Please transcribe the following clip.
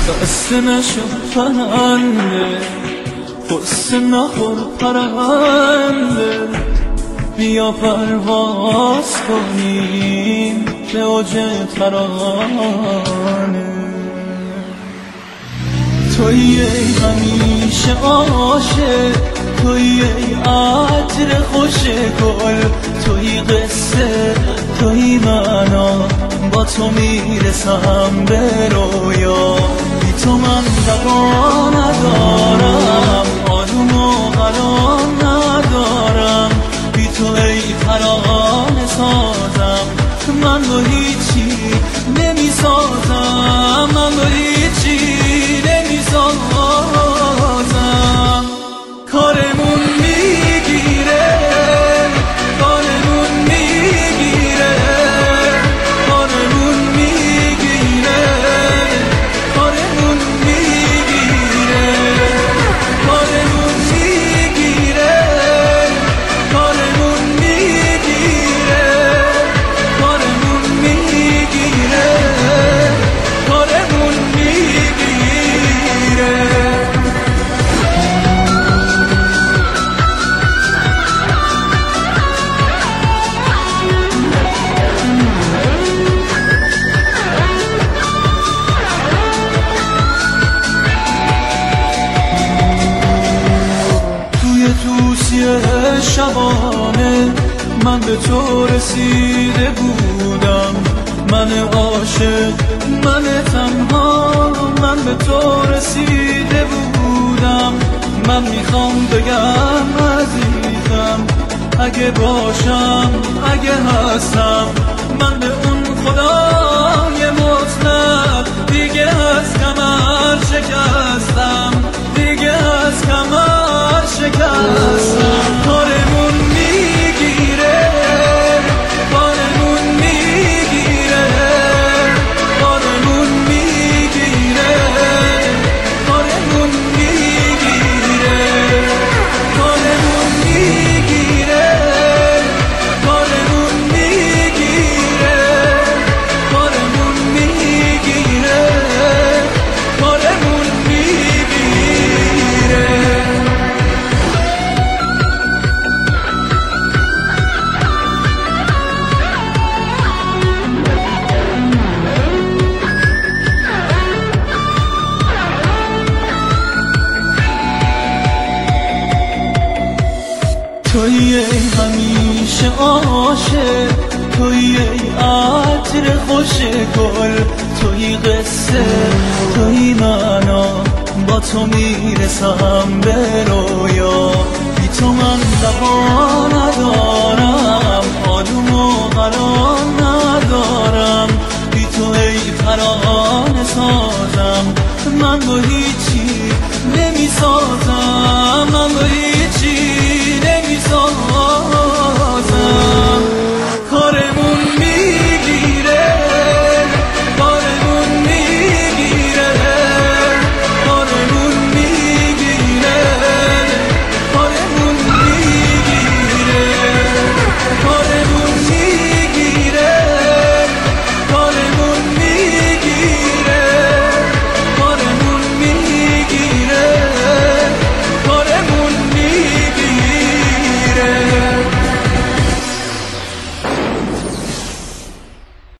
دست نشو پرنده قصه نخور پرنده بیا پرواز کنیم به اوج ترانه تویی ای همیشه عاشق تویی ای عطر خوش گل تویی قصه تویی معنا با تو میرسم به رویا بی تو من بقا ندارم آروم و قرار ندارم بی تو ای ترانه سازم من با هیچی نمیسازم من با هیچی نمیسازم کارمون میگیره کارمون میگیره کارمون میگیره کارمون میگیره کارمون میگیره کارمون میگیره کارمون میگیره کارمون میگیره توصیه شبانه من به تو رسیده بودم من عاشق من تنها من به تو رسیده بودم من میخوام بگم عزیزم اگه باشم اگه هستم من به اون خدای مطلق دیگه از کمر شکستم دیگه از کمر شکستم کارمون میگیره کارمون میگیره کارمون میگیره کارمون میگیره کارمون میگیره کارمون میگیره کارمون میگیره کارمون میگیره تویی ای همیشه عاشق تویی ای عطر خوش گل تویی قصه تویی معنا با تو میرسم به رویا بی تو من بقا ندارم آروم و قرار ندارم بی تو ای ترانه سازم من با هیچ